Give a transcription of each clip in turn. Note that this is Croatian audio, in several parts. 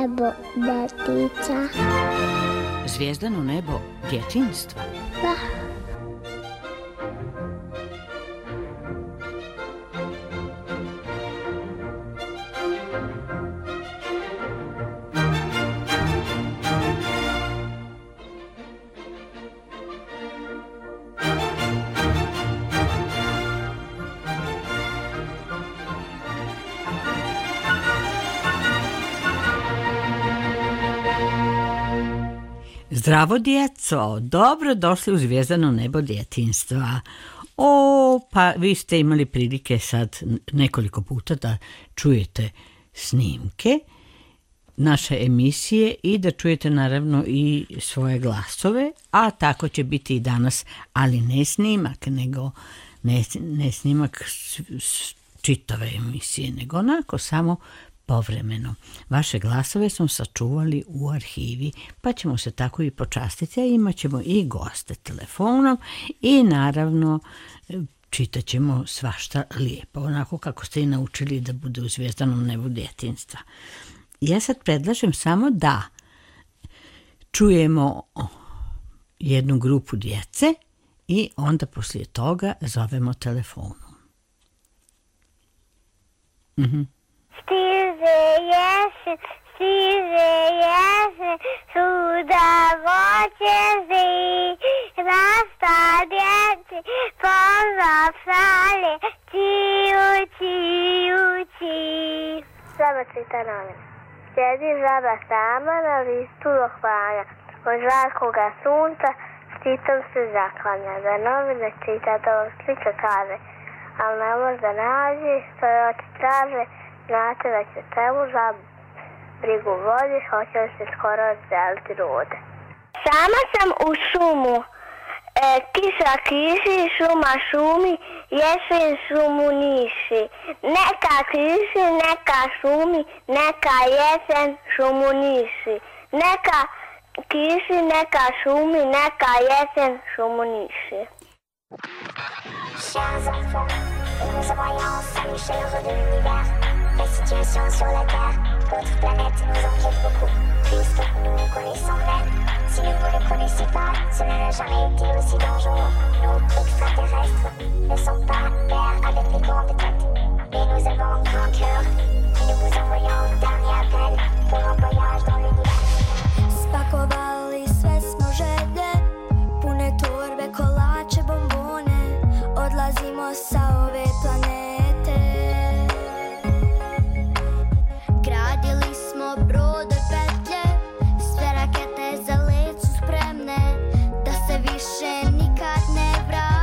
nebo detica. Zvijezdano nebo djetinjstva. Da. Zdravo djeco, dobro došli u Zvijezdano nebo djetinjstva. Pa vi ste imali prilike sad nekoliko puta da čujete snimke naše emisije i da čujete naravno i svoje glasove, a tako će biti i danas, ali ne snimak, nego ne snimak čitave emisije, nego onako samo povremeno. Vaše glasove smo sačuvali u arhivi, pa ćemo se tako i počastiti, a imat ćemo i goste telefonom i naravno čitat ćemo svašta lijepo, onako kako ste i naučili da bude u Zvijezdanom nebu djetinjstva. Ja sad predlažem samo da čujemo jednu grupu djece i onda poslije toga zovemo telefonom. Stiže jesen, svuda voće zi, rasta djeci, pozdrav šalje, čiju, čiju, čiju. Sama čita novine. Sjedi žaba sama na listu lohvanja, od žarkoga sunca štitom se zaklanja. Da novine čita to slika kaže, ali ne može da nađi, što je oči traže, znate da će temu za brigu vodi, hoće li se skoro odzeliti rode. Sama sam u šumu, kiša kiši, šuma šumi, jesen šumu niši. Neka kiši, neka šumi, neka jesen šumu niši. Neka kiši, neka šumi, neka jesen šumu niši. Chers enfants, et nous envoyons un salut chaleureux de l'univers. La situation sur la Terre, votre planète nous inquiète beaucoup, puisque nous ne connaissons rien. Si vous ne connaissez pas, cela n'a jamais été aussi dangereux. Nos extraterrestres ne sont pas verts avec des grandes têtes, mais nous avons un grand cœur. Nous vous envoyons un dernier appel pour un voyage dans l'univers. Spakovali sve smo želje, pune torbe, kolače, bombone, odlazimo sa ove planete. Gradili smo brode, petlje, sve rakete za let su spremne, da se više nikad ne vrate.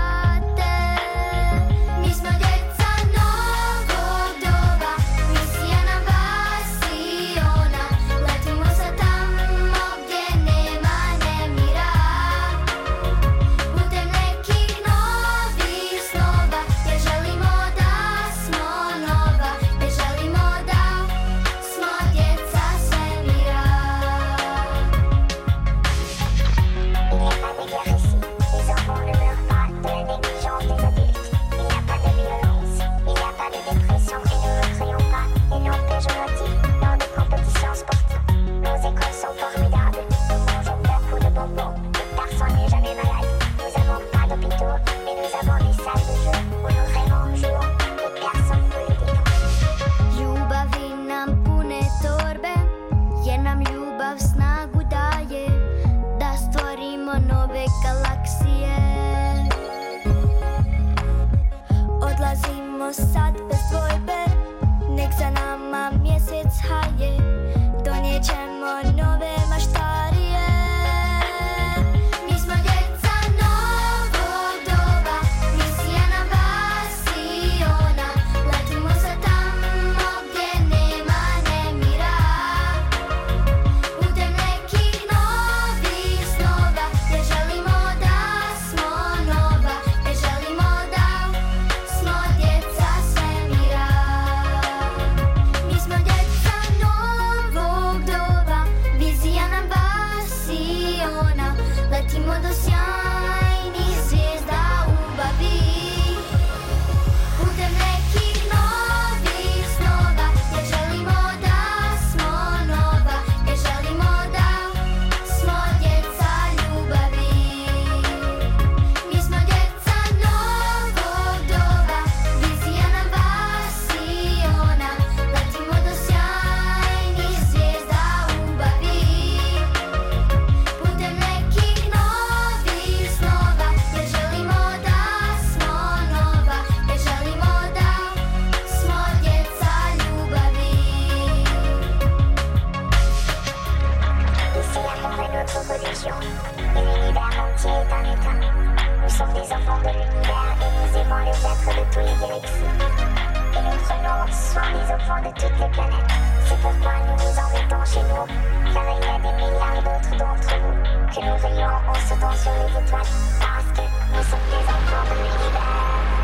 l'univers et nous aimons les êtres de tous les galaxies. Et nous prenons soin des enfants de toutes les planètes. C'est pourquoi nous nous en mettons chez nous, car il y a des milliards d'autres d'entre nous, que nous veillons en sautant sur les étoiles, parce que nous sommes des enfants de l'univers.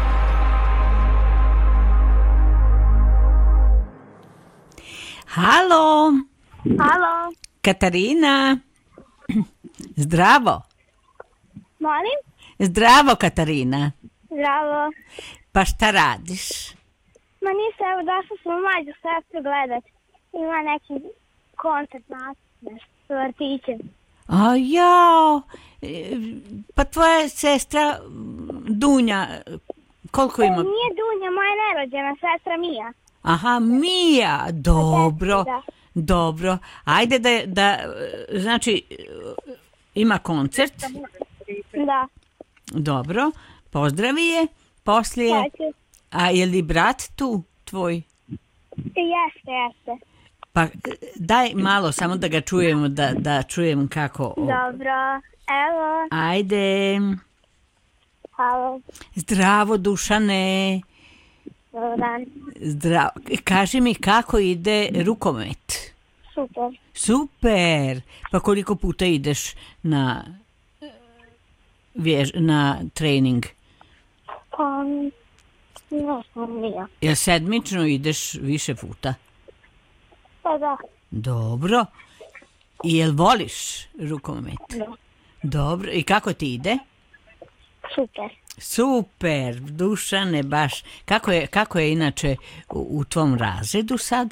Halo, Halo, Katarina. Zdravo. molim? Zdravo, Katarina. Zdravo. Pa šta radiš? Ma nisam, evo došla sam u mlađu sestru gledat. Ima neki koncert nastavne s vrtićem. A jao, pa tvoja sestra Dunja, koliko ima? Nije Dunja, moja nerođena sestra Mija. Aha, Mija, dobro, Da. dobro. Ajde znači, ima koncert, Da, dobro, pozdravi je, poslije, hoću. a je li brat tu tvoj? Jeste. Pa daj malo, samo da ga čujemo, da čujem kako. Dobro, evo, Ajde, halo, zdravo Dušane, dobar dan, zdravo. Kaži mi kako ide rukomet. super. Super, pa koliko puta ideš na trening? Pa, ne znam, nije. Jel sedmično ideš više puta? Pa da, Dobro. I jel voliš rukomet? da, Dobro. I kako ti ide? super. Super, Dušane, baš. Kako je inače u tvom razredu sad?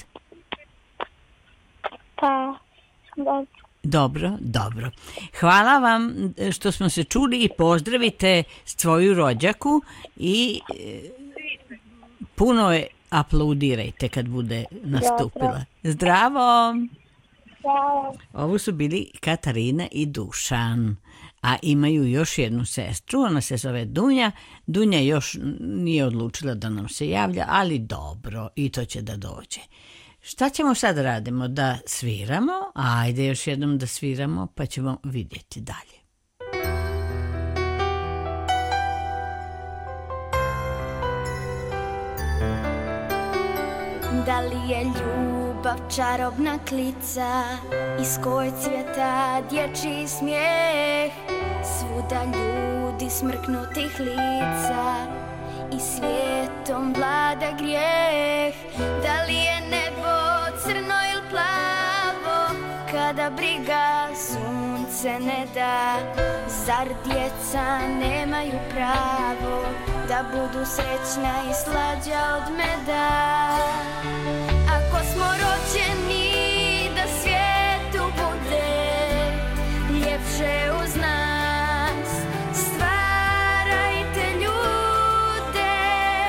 Pa, dobro. Dobro. Hvala vam što smo se čuli i pozdravite svoju rođaku i puno je aplaudirajte kad bude nastupila. Zdravo! Hvala. Ovo su bili Katarina i Dušan, a imaju još jednu sestru, ona se zove Dunja. Dunja još nije odlučila da nam se javlja, ali dobro, i to će da dođe. Šta ćemo sad radimo? Da sviramo? Ajde još jednom da sviramo, pa ćemo vidjeti dalje. Da li je ljubav čarobna klica, iz kojeg cvjeta dječji smijeh, svuda ljudi smrknutih lica i svijetom vlada grijeh. Da li je nebo crno ili plavo, kada briga sunce ne da, zar djeca nemaju pravo da budu srećna i slađa od meda? Ako smo rođeni da svijetu bude ljepše uz nas, stvarajte ljude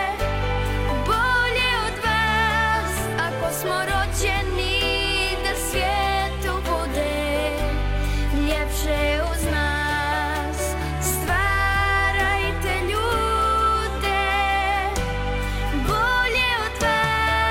bolje od vas. Ako smo rođeni da svijetu bude ljepše uz nas, stvarajte ljude bolje od vas.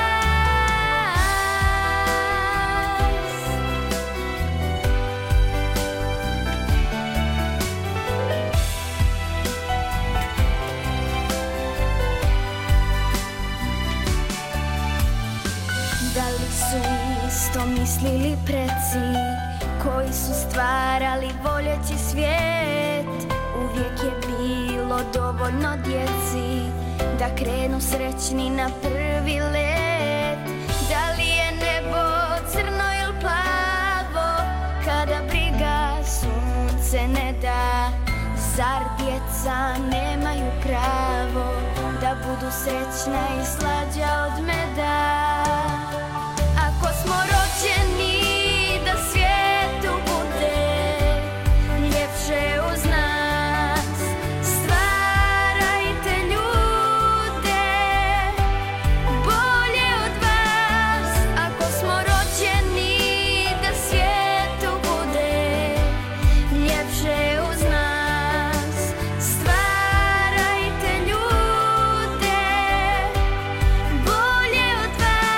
Da li su isto mislili preci koji su stvarali voljeći svijet? Uvijek je bilo dovoljno djeci da krenu srećni na prvi let. Da li je nebo crno ili plavo, kada briga sunce ne da, zar djeca nemaju pravo da budu srećna i slađa od meda? Ako smo rođeni da svijetu bude ljepše uz nas, stvarajte ljude bolje od vas. Ako smo rođeni da svijetu bude ljepše uz nas, stvarajte ljude bolje od vas.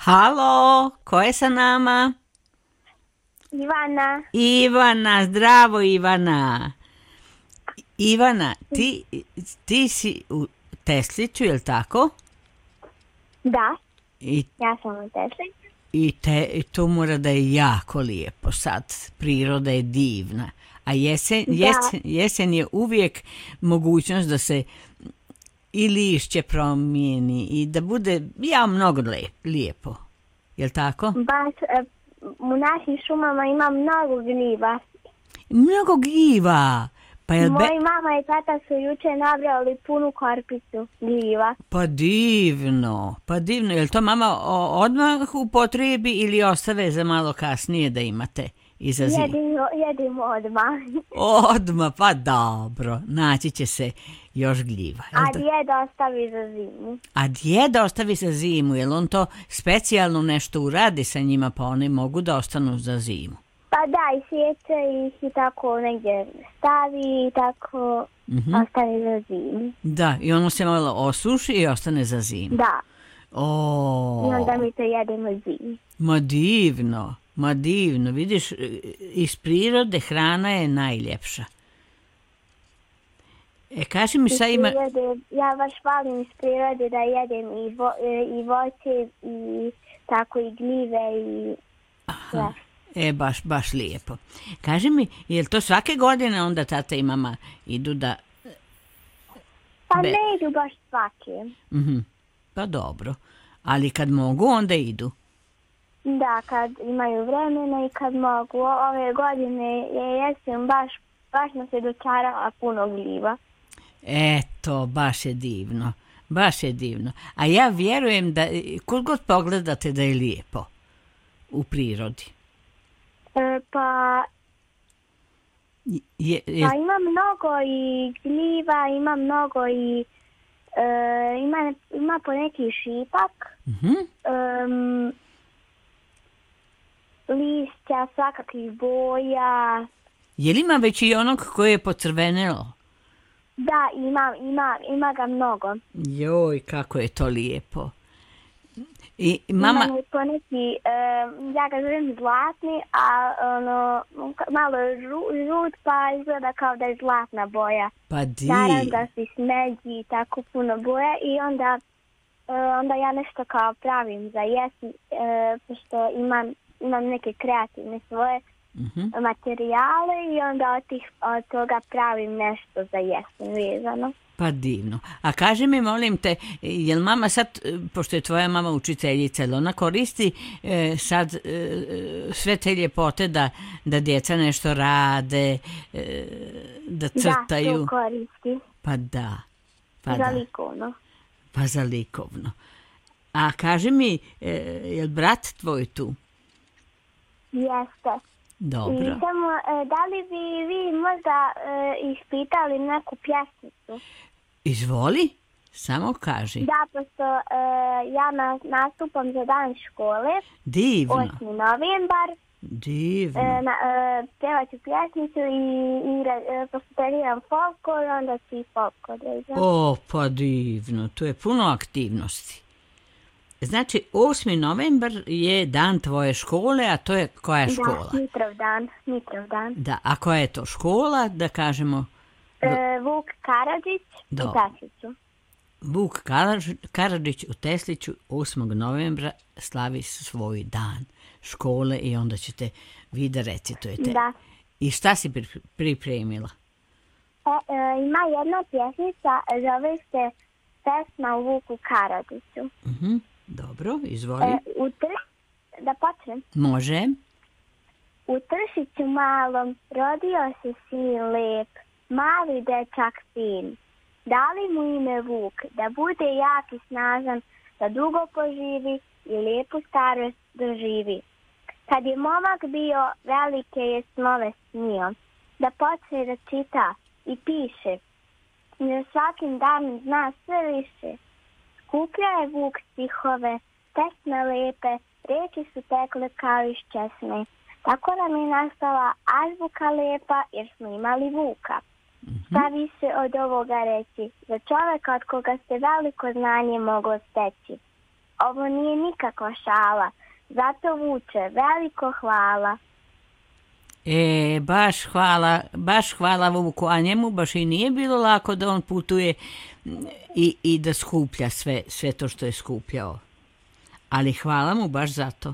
Halo, ko je sa nama? Ivana. Ivana, zdravo Ivana. Ivana, ti si u Tesliću, je li tako? Da, I, ja sam u Tesliću. i to mora da je jako lijepo sad. Priroda je divna. A jesen je uvijek mogućnost da se i lišće promijeni i da bude mnogo lijepo. Je li tako? Baš u našim šumama ima mnogo gljiva. Mnogo gljiva. Pa Moji mama i tata su juče nabrali punu korpicu gljiva. Pa divno. Je li to mama odmah upotrebi ili ostave za malo kasnije da imate iza zime? Jedimo odmah. Odmah, pa dobro. Naći će se još gljiva. A djeda ostavi za zimu. A djeda ostavi za zimu, jel on to specijalno nešto uradi sa njima, pa oni mogu da ostanu za zimu? Pa da, i sjeće ih i tako negdje stavi i tako ostavi za zimu. Da, i ono se malo osuši i ostane za zimu. Da. O. I onda mi to jedemo zimi. Ma divno, vidiš, iz prirode hrana je najljepša. Kaži mi sad ima... Ja baš volim iz prirode da jedem i voće i tako i gljive i sve. Baš lijepo. Kaži mi, je li to svake godine onda tata i mama idu da... Pa ne idu baš svake. Pa dobro, ali kad mogu onda idu. Da, kad imaju vremena i kad mogu. Ove godine je jesen baš nas je dočarala puno gljiva. Eto, baš je divno. A ja vjerujem da, kod god pogledate da je lijepo u prirodi. Pa ima mnogo i gljiva, ima mnogo i ima poneki šipak, lišća, svakakvih boja. Je li ima već i onog koje je pocrvenelo? Da, ima ga mnogo. Joj, kako je to lijepo. I mama... Ima poneki, ja ga zovem zlatni, a malo žut, pa izgleda kao da je zlatna boja. Pa naravno da si smeđi i tako puno boja i onda ja nešto kao pravim za jesti, pošto imam neke kreativne svoje materijale i onda od toga pravim nešto za jesen vezano. Pa divno. A kaži mi, molim te, jel mama sad, pošto je tvoja mama učiteljica, jel ona koristi sad sve te ljepote da djeca nešto rade, da crtaju? Da, to koristi. Pa da. Za likovno. Pa za likovno. A kaži mi, jel brat tvoj tu? Jeste. Dobro. I samo, da li bi vi možda ispitali neku pjesmicu? Izvoli, samo kaži. Da, pošto ja nastupam za dan škole. Divno. 8. novembar. Divno. Pjevat ću pjesmicu i pošto treniram folklor, onda ću i folklor. O, pa divno, tu je puno aktivnosti. Znači, 8. novembar je dan tvoje škole, a to je koja škola? Da, Mitrov dan. Da, a koja je to škola, da kažemo? Vuk Karadžić u Tesliću. Vuk Karadžić u Tesliću 8. novembra slavi svoj dan škole i onda ćete vi da recitujete. Da. I šta si pripremila? Ima jedna pjesmica, zove se Pesma u Vuku Karadžiću. Dobro, izvoli. Da počnem? Može. U Tršiću malom rodio se sin lep, mali dečak fin. Dali mu ime Vuk, da bude jak i snažan, da dugo poživi i lijepu starost doživi. Kad je momak bio, velike je snove snio, da počne da čita i piše, i da svakim danom zna sve više. Skupljao je Vuk stihove, pesme lepe, riječi su tekle kao iz česme. Tako nam je nastala azbuka lepa jer smo imali Vuka. Šta više od ovoga reći, za čovjeka od koga se veliko znanje moglo steći. ovo nije nikakva šala. Zato Vuče, veliko hvala. Baš hvala Vuku, a njemu baš i nije bilo lako da on putuje i da skuplja sve to što je skupljao. Ali hvala mu baš za to.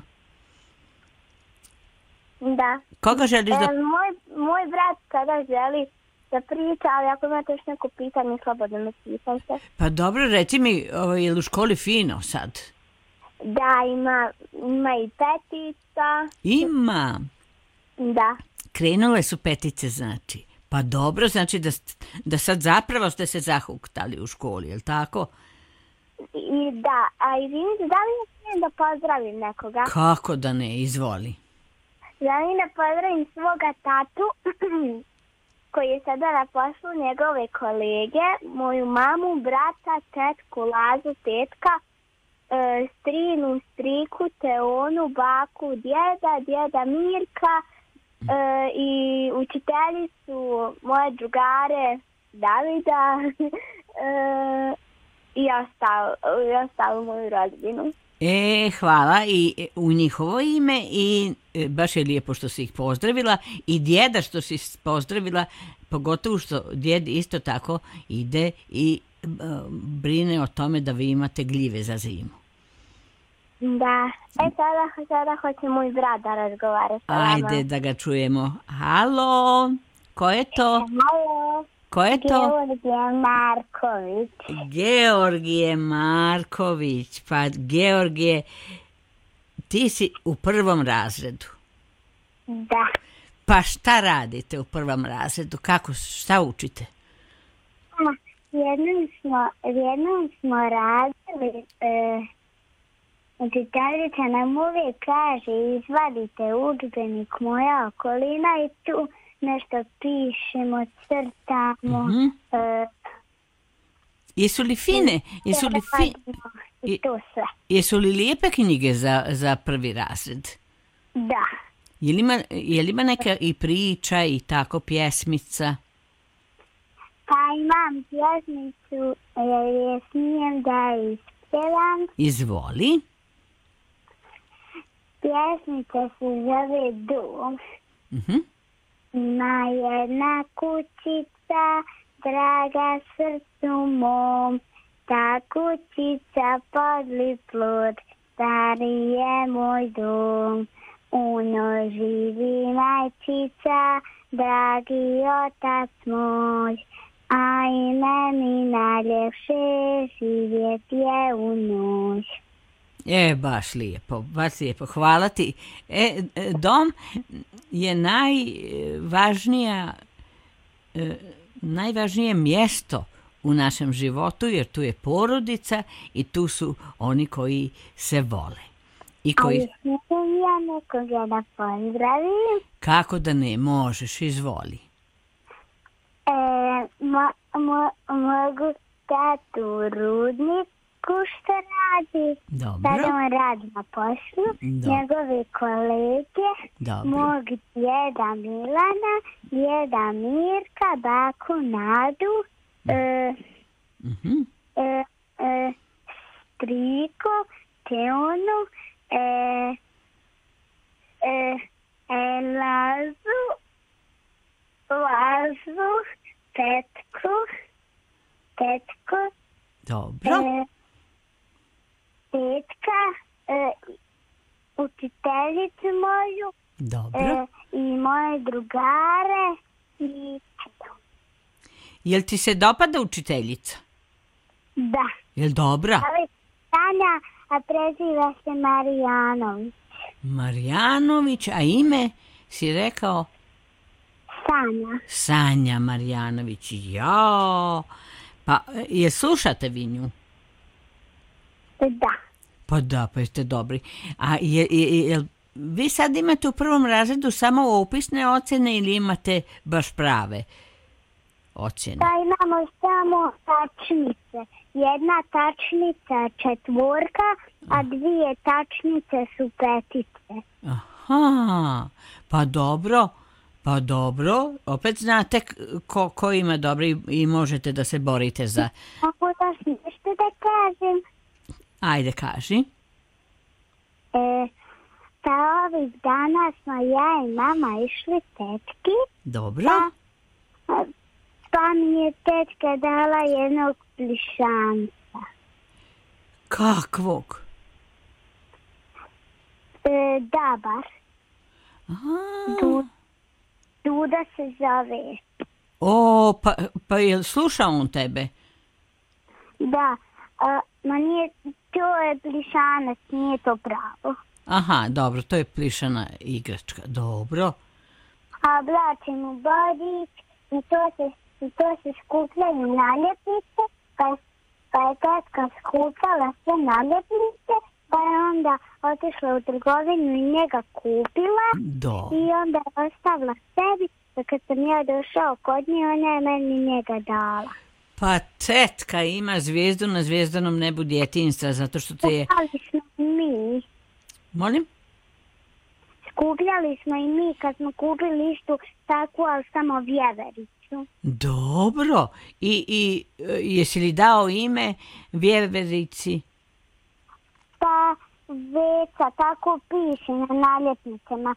Da. Koga želiš da... Moj brat sada želi da priča, ali ako imate još neko pitanje, slobodno me pitajte. Pa dobro, reci mi, je li u školi fino sad? Da, ima i petica. Ima. Da. Krenule su petice, znači. Pa dobro, znači da sad zapravo ste se zahuktali u školi, je li tako? I da, a izvinite, da li ne smijem da pozdravim nekoga? Kako da ne, izvoli. Želim da pozdravim svoga tatu, koji je sada na poslu, njegove kolege, moju mamu, brata, tetku, Lazu, tetka, strinu, striku, Teonu, baku, djeda Mirka i učiteljicu, moje drugare, Davida i ostalu moju rodbinu. Hvala i u njihovo ime i baš je lijepo što si ih pozdravila i djeda što si pozdravila, pogotovo što djed isto tako ide i brine o tome da vi imate gljive za zimu. Da, sada hoće moj brat da razgovara sa vama. Ajde da ga čujemo. Halo, ko je to? Halo. Ko je to? Georgije Marković. Georgije Marković. Pa Georgije, ti si u 1. razredu. Da. Pa šta radite u 1. razredu? Šta učite? Jednom smo radili, učiteljica nam uvijek kaže izvadite udžbenik Moja okolina i tu nešto pišemo, crtamo. Jesu li fine? Jesu li lijepe knjige za 1. razred? Da. Je li ima neka i priča i tako pjesmica? Pa imam pjesmicu, je smijem da ispjevam. Izvoli. Pjesmica se zove Dom. Ima jedna kućica, draga srcu mom, ta kućica podli plod, stari je moj dom. U njoj živi majčica, dragi otac moj, a i meni najljepše živjet je u njoj. Baš lijepo. Hvala ti. Dom je najvažnije mjesto u našem životu, jer tu je porodica i tu su oni koji se vole. Ali smijem ja nekoga da pozdravim? Kako da ne, možeš, izvoli. Mogu tatu Rudniku što radi. Dobro. Sada on radi na poslu. Njegove kolege. Dobro. Mog djeda Milana, djeda Mirka, baku Nadu, striku, Teonu, Lazu, Petku, dobro. Petka, učiteljicu moju, dobro. I moje drugare i... Jel ti se dopada učiteljica? Da. Jel dobra? Ali Sanja, a preziva se Marijanović. Marijanović, a ime si rekao? Sanja. Sanja Marijanović, ja. Pa, je slušate vi nju? Da. Pa da, pa jeste dobri. A jel vi sad imate u 1. razredu samo upisne ocjene ili imate baš prave ocjene? Pa imamo samo tačnice. Jedna tačnica 4, a 2 tačnice su 5. Aha, pa dobro. Opet znate ko ima dobri i možete da se borite za... Mogu da nešto da kažem? Ajde, kaži. Pa ovih dana smo ja i mama išli tetki, Dobro. pa mi je tetka dala jednog plišanca. Kakvog? Dabar. Aha. Duda se zove. O, pa jel sluša on tebe? Da, ma nije, to je plišanac, nije to pravo. Aha, dobro, to je plišana igračka. Dobro. A oblačim u bodić i to se skupljaju naljepnice, pa je tetka skupljala sve naljepnice, pa je onda otišla u trgovinu i njega kupila i onda je ostavila sebi, pa kad sam ja došao kod nje, ona je meni njega dala. Pa tetka ima zvijezdu na zvijezdanom nebu djetinjstva, zato što te je... Skupljali smo i mi. Molim? Skupljali smo i mi kad smo kupili istu takvu, ali samo vjevericu. Dobro. I jesi li dao ime vjeverici? Pa Veca, tako piše na naljepnicama.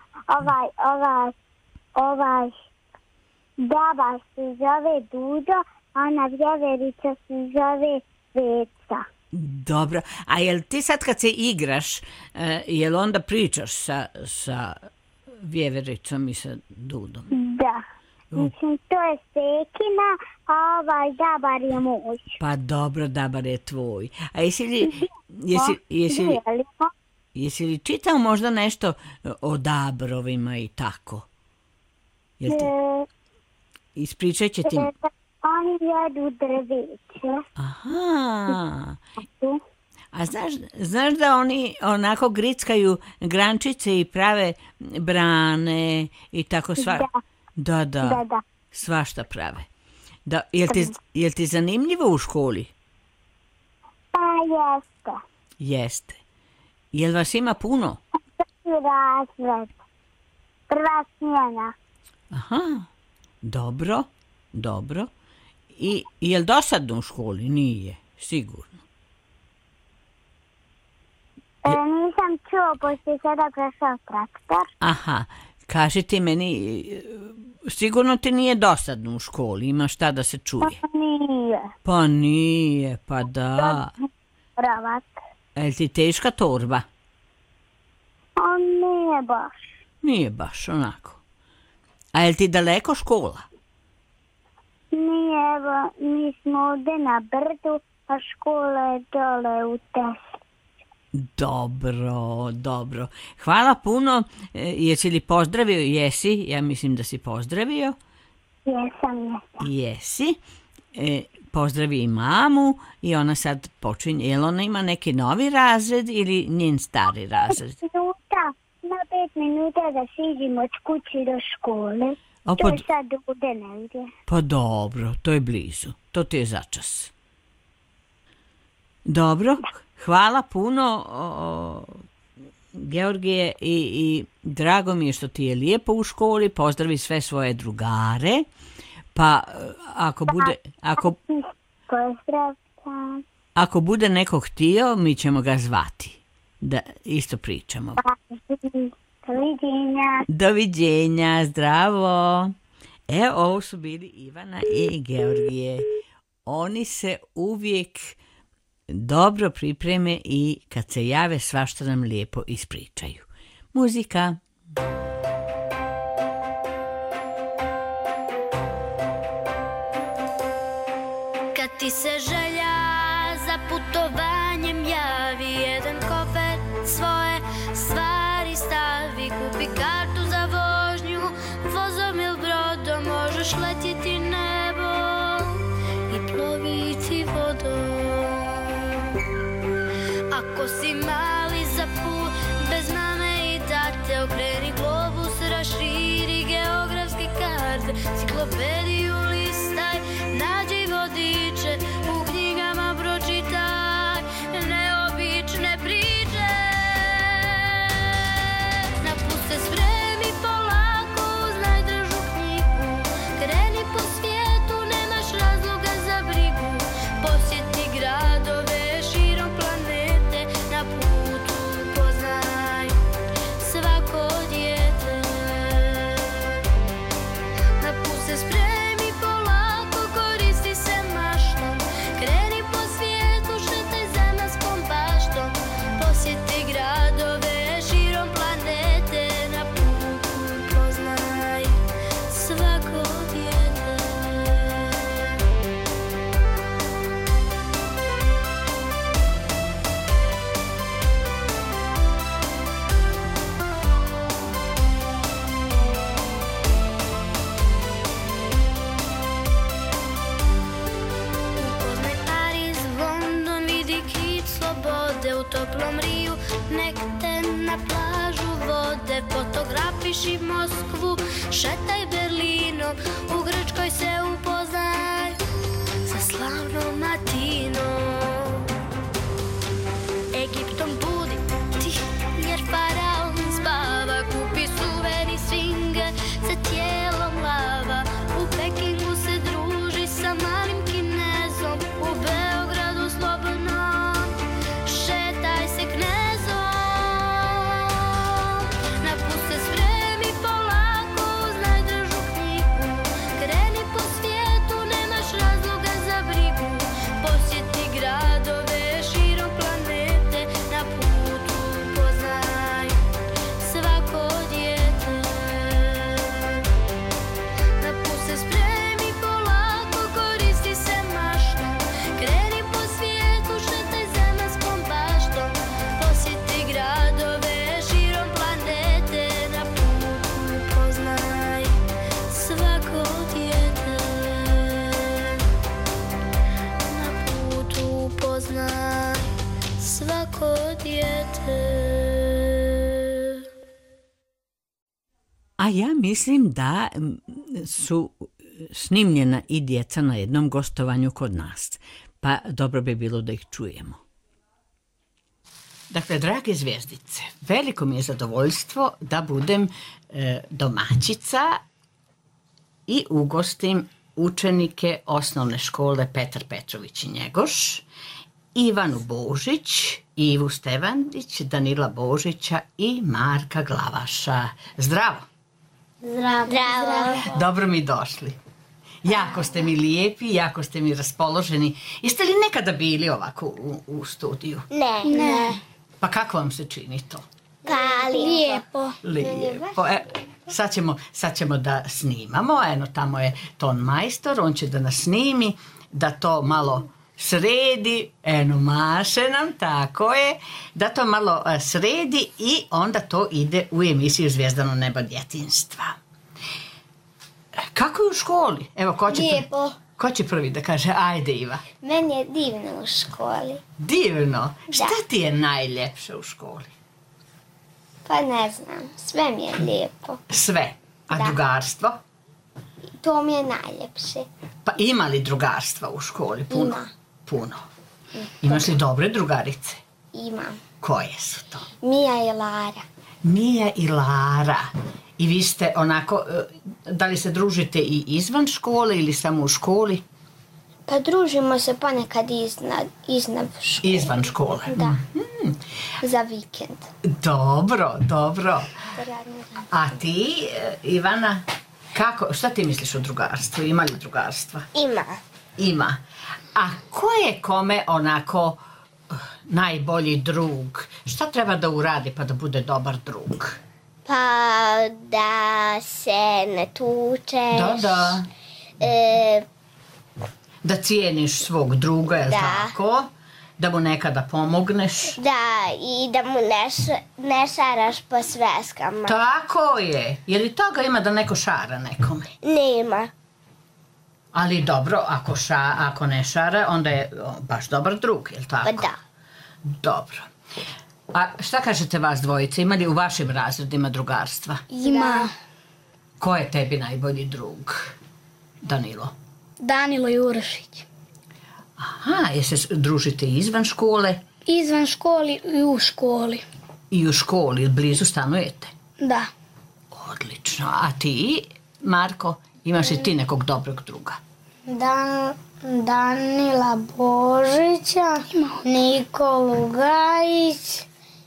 Ovaj baba se zove Dudo, a ona vjeverica se zove Veca. Dobro. A jel ti sad kad se igraš, jel onda pričaš sa vjevericom i sa Dudom? Da. Mislim, to je Stekina, a ovaj Dabar je moj. Pa dobro, Dabar je tvoj. A jesi li čitao možda nešto o Dabrovima i tako? Ispričat će ti... Oni jedu drveće. Aha. A znaš da oni onako grickaju grančice i prave brane i tako sva... Da. Svašta prave. Da, jel ti zanimljivo u školi? Pa jeste. Jeste. Jel vas ima puno? Razred. Prva smjena. Aha. Dobro. I jel dosadno u školi? Nije, sigurno. Nisam čuo, pošto sada prešao traktor. Aha, kaži ti meni, sigurno ti nije dosadno u školi, ima šta da se čuje. Pa nije, pa da. Pravak. Jel ti teška torba? Nije baš. Nije baš, onako. A jel ti daleko škola? Nije, evo, mi smo ovdje na brdu, a škola je dole u Tesli. Dobro. Hvala puno. Jesi li pozdravio? Jesi, ja mislim da si pozdravio. Jesam. Jesi. Pozdravi i mamu i ona sad počinje. Jel ona ima neki novi razred ili njen stari razred? Na 5 minuta da siđemo od kući do škole. To je sad ovdje negdje. Pa dobro, to je blizu. To ti je začas. Dobro, hvala puno Georgije i drago mi je što ti je lijepo u školi. Pozdravi sve svoje drugare. Pa ako bude neko htio, mi ćemo ga zvati. Da isto pričamo. Doviđenja, zdravo. Ovo su bili Ivana i Georgije. Oni se uvijek dobro pripreme i kad se jave svašta nam lijepo ispričaju. Muzika. Kad ti se želja za putovanjem javi, jedan kofer svoje stvari stavi, kupi kartu za vožnju, vozom ili brodom, možeš letjeti nebo i ploviti vodom. Ako si mali za put, bez mame i tate, okreni globus, raširi geografske karte, ciklopediju listaj, nađi vodiče, u knjigama pročitaj neobične priče. Napuste spremi polako uz najdržu knjigu, kreni po svijetu, nemaš razloga za brigu, posjeti gradove širom planete, na putu poznaj Moskvu, šetaj Berlinom, u Grčkoj se upoznaj sa slavnom Atinom. Egiptom budi ti, jer faraon spava, kupi suveni svinge sa tijelom lava. U Pekingu se druži sa malim Kinezom, u Beogradu slobodno šetaj se knezom. Na put se spremi polako uz najdržu knjigu, kreni po svijetu, nemaš razloga za brigu. Posjeti gradove širom planete, na putu poznaj svako dijete. Na put se spremi polako, koristi se maštom, kreni po svijetu, šetaj zemaljskom baštom. Posjeti gradove širom planete, na putu poznaj svako dijete. Na putu poznaj svako dijete. A ja mislim da su snimljena i djeca na jednom gostovanju kod nas. Pa dobro bi bilo da ih čujemo. Dakle, drage zvijezdice, veliko mi je zadovoljstvo da budem domaćica i ugostim učenike osnovne škole Petar Petrović i Njegoš, Ivanu Božić, Ivu Stevandić, Danila Božića i Marka Glavaša. Zdravo! Zdravo. Dobro mi došli. Jako ste mi lijepi, jako ste mi raspoloženi. Jeste li nekada bili ovako u studiju? Ne. Pa kako vam se čini to? Pa lijepo. Lijepo. Sad ćemo da snimamo. Eno, tamo je ton majstor, on će da nas snimi, da to malo sredi, eno maše nam, tako je, da to malo sredi i onda to ide u emisiju Zvijezdano nebo djetinjstva. Kako je u školi? Evo, Lijepo. Ko će prvi da kaže? Ajde, Iva. Meni je divno u školi. Divno. Šta ti je najljepše u školi? Pa ne znam, sve mi je lijepo. Sve. A Da. drugarstvo? To mi je najljepše. Pa ima li drugarstva u školi? Puno. Ima. Puno. Imaš li dobre drugarice? Imam. Koje su to? Mija i Lara. Mija i Lara. I vi ste onako, da li se družite i izvan škole ili samo u školi? Pa družimo se ponekad iznad škole. Izvan škole. Da. Za vikend. Dobro. Za radni dan. A ti, Ivana, šta ti misliš o drugarstvu? Ima li drugarstva? Ima. A ko je kome onako najbolji drug? Šta treba da uradi pa da bude dobar drug? Pa da se ne tučeš. Da. Da cijeniš svog druga, je li Da. tako? Da mu nekada pomogneš. Da, i da mu ne šaraš po sveskama. Tako je. Je li toga ima da neko šara nekome? Nema. Ali dobro, ako ne šara, onda je baš dobar drug, je li tako? Pa da. Dobro. A šta kažete vas dvojice? Ima li u vašim razredima drugarstva? Ima. Ko je tebi najbolji drug? Danilo. Danilo Jurašić. Aha, se družite izvan škole? Izvan školi i u školi. I u školi, blizu stanujete? Da. Odlično. A ti, Marko, imaš i ti nekog dobrog druga? Danila Božića, Nikolu Gajić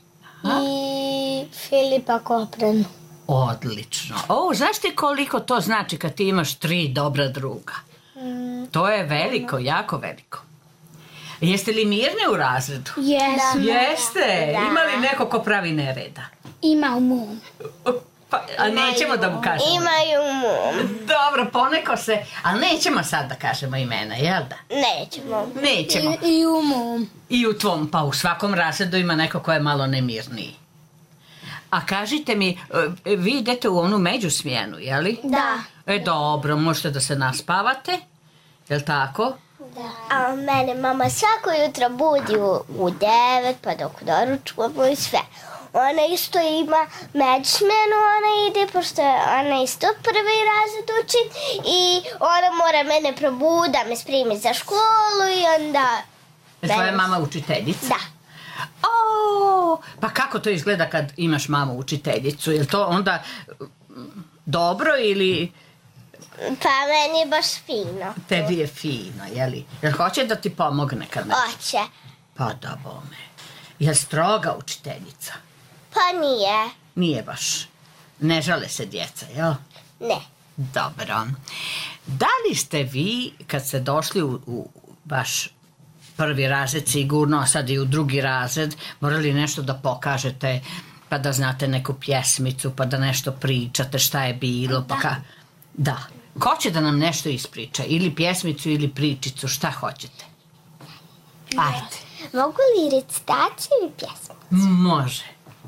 i Filipa Koprenu. Odlično. Znaš ti koliko to znači kad ti imaš 3 dobra druga? To je veliko, jako veliko. Jeste li mirni u razredu? Jesmo. Jeste. Ima li neko ko pravi nereda? Ima u mom. A nećemo da mu kažemo. Imaju mom. Dobro, poneko se, ali nećemo sad da kažemo imena, jel da? Nećemo. I u mom. I u tvom, pa u svakom razredu ima neko ko je malo nemirniji. A kažite mi, vi idete u onu međusmjenu, jeli? Da. Dobro, možete da se naspavate, jel tako? A mene mama svako jutro budi u 9 pa dok doručkujemo i sve. ona isto ima međusmenu, ona ide, pošto ona isto prvi razred uči i ona mora mene probuda, me spremi za školu i onda... Tvoja mama učiteljica? Da. Pa kako to izgleda kad imaš mamu učiteljicu? Je to onda dobro ili... Pa meni je baš fino. Tebi je fino, jeli? Jel hoće da ti pomogne kad ne? Hoće. Pa da bome. Je stroga učiteljica? Pa nije. Nije baš. Ne žale se djeca, jel? Ne. Dobro. Da li ste vi, kad ste došli u vaš prvi razred sigurno, a sad i u drugi razred, morali nešto da pokažete, pa da znate neku pjesmicu, pa da nešto pričate, šta je bilo, pa Da. Ko će da nam nešto ispriča? Ili pjesmicu, ili pričicu, šta hoćete? Ajde. Mogu li recitaciju ili pjesmicu? Može.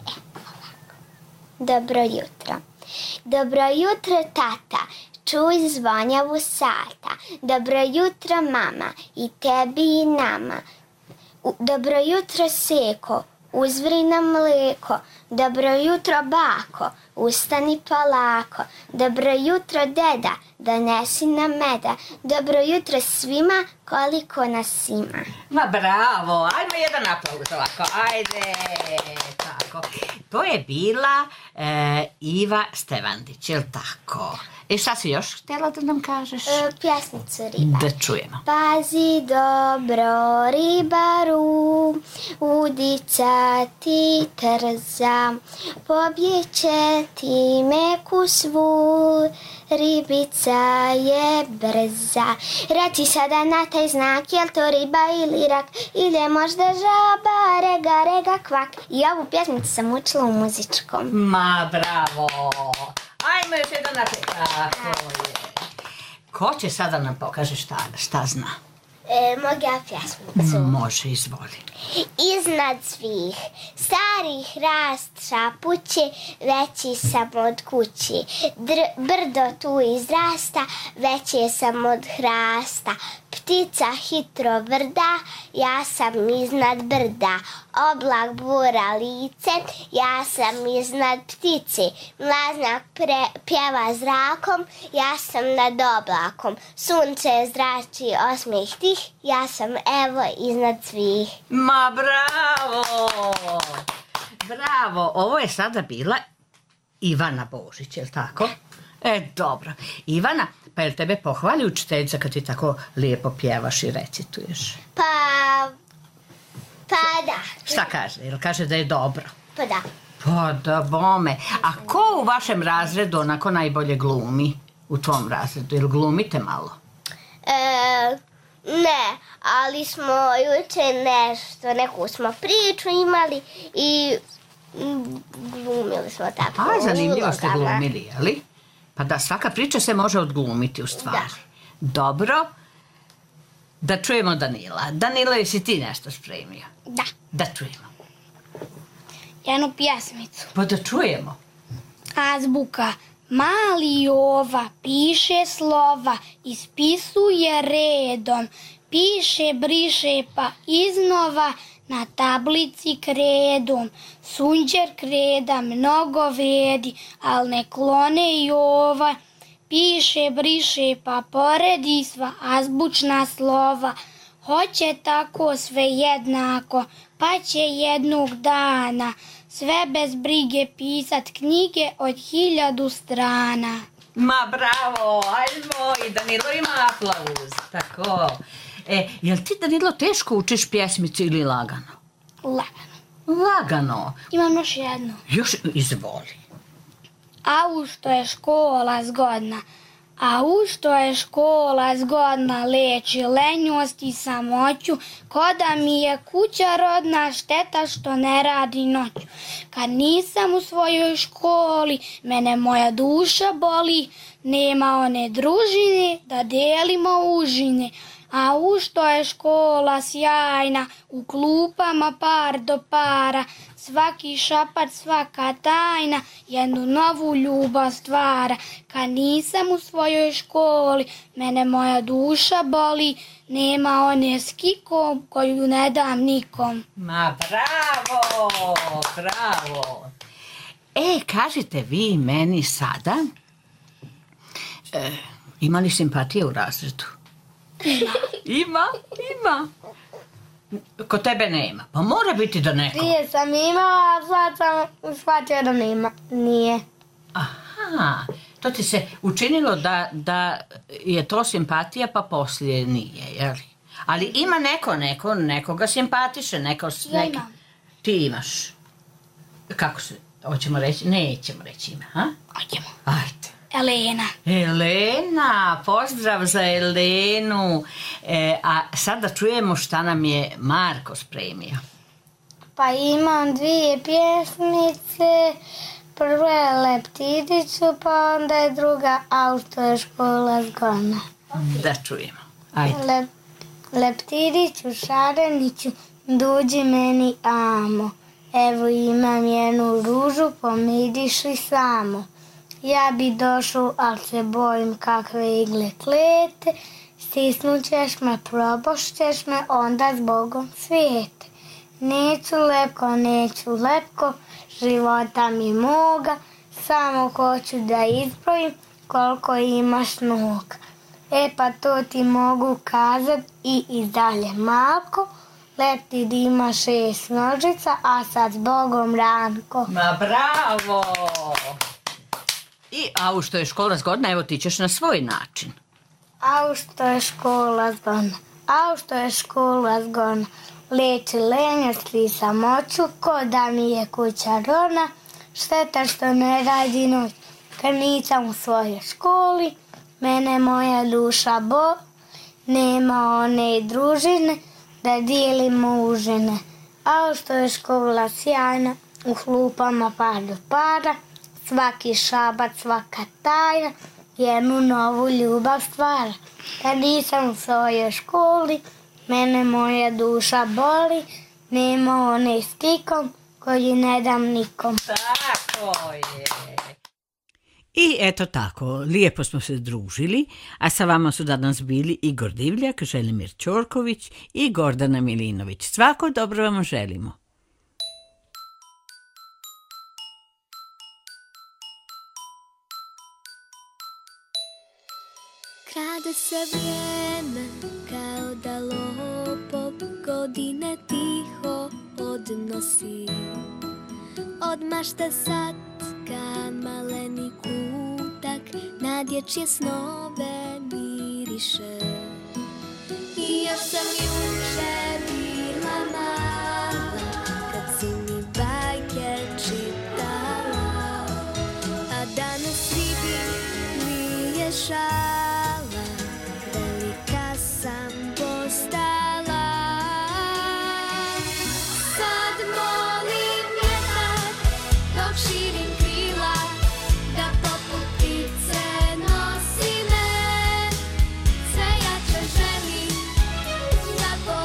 Dobro jutro. Dobro jutro, tata. Čuj zvonjavu sata. Dobro jutro, mama. I tebi i nama. Dobro jutro, seko. Uzvri nam mleko. Dobro jutro, bako. Ustani polako. Dobro jutro, deda. Donesi nam meda. Dobro jutro svima, koliko nas ima. Ma bravo, ajmo jedan aplauz ovako, ajde, tako. To je bila Iva Stevandić, je li tako? I šta si još htjela da nam kažeš? Pjesmicu ribar. Da čujemo. Pazi dobro ribaru, udica ti trza, pobjeće ti meku svu, ribica je brza. Reci sada na taj znak, jel to riba ili rak, ili je možda žaba, rega, rega, kvak. I ovu pjesmicu sam učila u muzičkom. Ma bravo, ajmo još jedan naprijed. Tako je. Ko će sada nam pokaže šta zna? Mogu ja pjesmicu? Može, izvoli. Iznad svih starih rast šapuće, veći sam od kući. Brdo tu izrasta, veće sam od hrasta. Ptica hitro vrda, ja sam iznad brda. Oblak bura lice, ja sam iznad ptice. Mlaznak pjeva zrakom, ja sam nad oblakom. Sunce zrači osmijeh tih, ja sam evo iznad svih. Ma bravo! Bravo, ovo je sada bila Ivana Božić, je li tako? Dobro. Ivana, pa je li tebe pohvali učiteljica kad ti tako lijepo pjevaš i recituješ? Pa da. Šta kaže? Jel kaže da je dobro? Pa da. Pa da bome. A ko u vašem razredu onako najbolje glumi? U tvom razredu? Jel glumite malo? Ne, ali smo juče neku smo priču imali i glumili smo tako. Zanimljivo ste glumili, jeli? Pa da, svaka priča se može odglumiti u stvari. Da. Dobro. Da čujemo Danila. Danilo, jesi ti nešto spremio? Da. Da čujemo. Jednu pjesmicu. Pa da čujemo. Azbuka. Mali Jova piše slova, ispisuje redom, piše, briše pa iznova na tablici kredom. Sunđer kreda mnogo vredi, al ne klone Jova, piše, briše pa poredi sva azbučna slova. Hoće tako sve jednako, pa će jednog dana sve bez brige pisat knjige od 1000 strana. Ma bravo, ajmo, i Danilo ima aplauz. Tako. Jel ti, Danilo, teško učiš pjesmicu ili lagano? Lagano. Lagano. Imam još jedno. Još, izvoli. A u što je škola zgodna, a u što je škola zgodna, leči lenjost i samoću, ko da mi je kuća rodna, šteta što ne radi noću. Kad nisam u svojoj školi, mene moja duša boli, nema one družine da delimo užine, A u što je škola sjajna, u klupama par do para, svaki šapat, svaka tajna, jednu novu ljubav stvara. Kad nisam u svojoj školi, mene moja duša boli, nema one s kikom koju ne dam nikom. Ma bravo, bravo. Kažite vi meni sada, ima li simpatije u razredu? Ima. Kod tebe nema, pa mora biti da neko. Prije sam imala, a sad sam shvatila da nema. Nije. Aha, to ti se učinilo da je to simpatija, pa poslije nije, jel? Ali ima nekoga simpatiše, Ja imam. Ti imaš. Kako se, hoćemo reći? Nećemo reći ime, ha? Hoćemo. Ajde. Elena, pozdrav za Elenu. A sad da čujemo šta nam je Marko spremio. Pa imam dvije pjesmice. Prva je Leptiriću, pa onda je druga Auto je škola zgodna. Da čujemo. Ajde. Leptiriću, Šareniću, duđi meni amo. Evo imam jednu ružu, pomiriši samo. Ja bi došao, al se bojim kakve igle klete. Stisnut ćeš me, probošćeš me, onda zbogom svijete. Neću lepko, života mi moga, samo hoću da izbrojim koliko imaš noga. Pa to ti mogu kazat i dalje malko. Leptir ima 6 nožica, a sad zbogom Ranko. Ma bravo! A što je škola zgodna, evo ti ćeš na svoj način. A što je škola zgodna, leči lenja, sli samoću, ko da mi je kuća rona. Šteta što ne radi noć, kad nisam u svojoj školi, mene moja duša boli, nema one družine, da dijelimo užine. A što je škola sjajna, u klupama par do para, svaki šabat, svaka tajna, jednu novu ljubav stvara. Kad nisam u svojoj školi, mene moja duša boli, nema one s kikom koju ne dam nikom. Tako je. I eto tako, lijepo smo se družili, a sa vama su danas bili Igor Divljak, Želimir Ćorković i Gordana Milinović. Svako dobro vam želimo. Krade se vrijeme kao da lopov, godine tiho odnosi. Odmašte sad kad maleni kutak na dječje snove miriše. I još sam juče bila mala kad si mi bajke čitala, a danas vidim nije šala, velika sam postala. Sad molim vjetar dok širim krila, da poput ptice nosi me. Sve jače želim da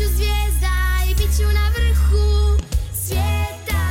ću zvijezda i bit ću na vrhu svijeta.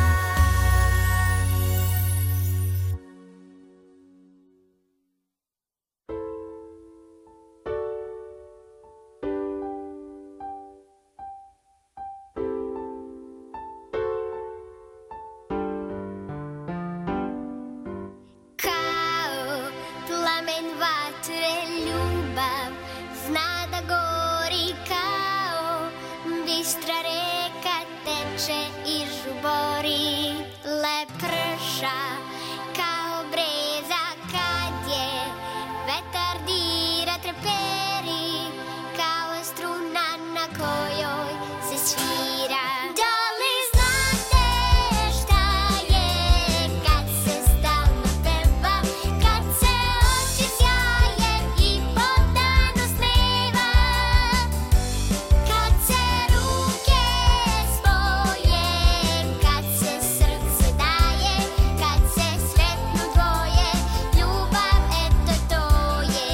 Kao plamen vatre ljubav zna da gori, kao bistra reka teče i žubori. Lep prša kao breza kad je vetar dira treperi, kao struna na kojoj se svira. Da li znate šta je kad se stalno peva, kad se oči sjaje i po danu sneva, kad se ruke spoje, kad se srce daje, kad se sretnu dvoje, ljubav eto to je.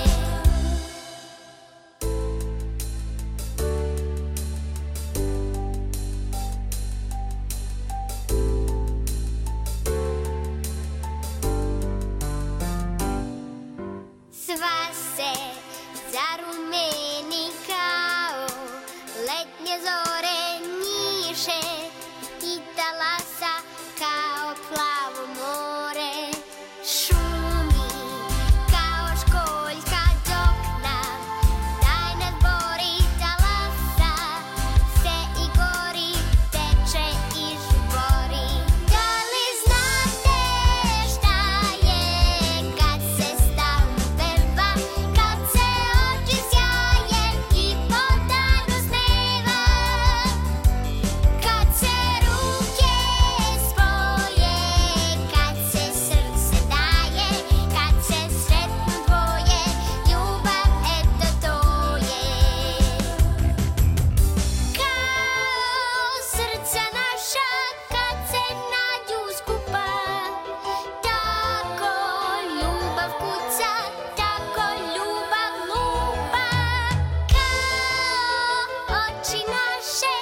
Sva se zarumeni kao letnje zore njiše i talasa kao plavo more. Šumi kao školjka dok nam tajna zbori, talasa se i gori, teče i žubori. Da li znate šta je kad se stalno peva, kad se oči sjaje i po danu sneva, kad se ruke spoje, kad se srce daje, kad se sretnu dvoje, ljubav eto to je. Kao srca naša kad se nađu skupa, tako ljubav kuca, tako ljubav lupa. Kao oči naše